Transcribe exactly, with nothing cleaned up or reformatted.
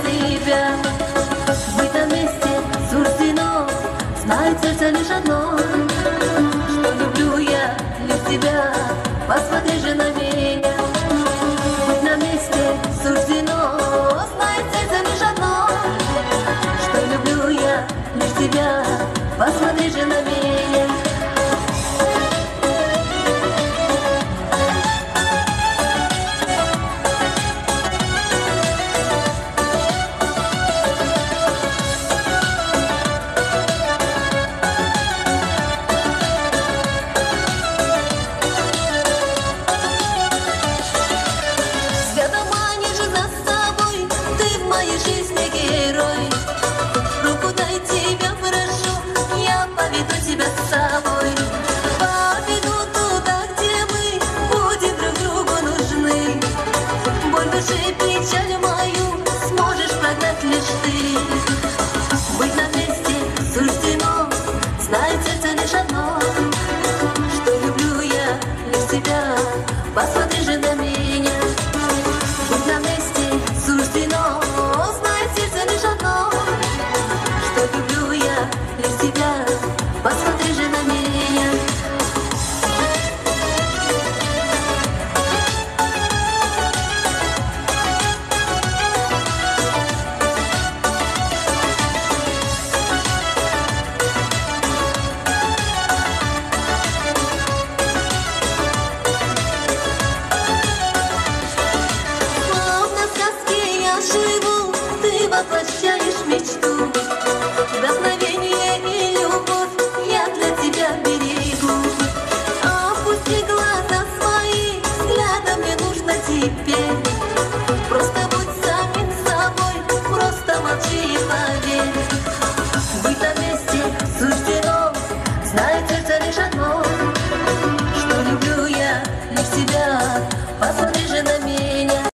тебя. Быть на месте суждено, знает сердце лишь одно, что люблю я лишь тебя. Посмотри же на меня. Быть на месте суждено, знает сердце лишь одно, что люблю я лишь тебя.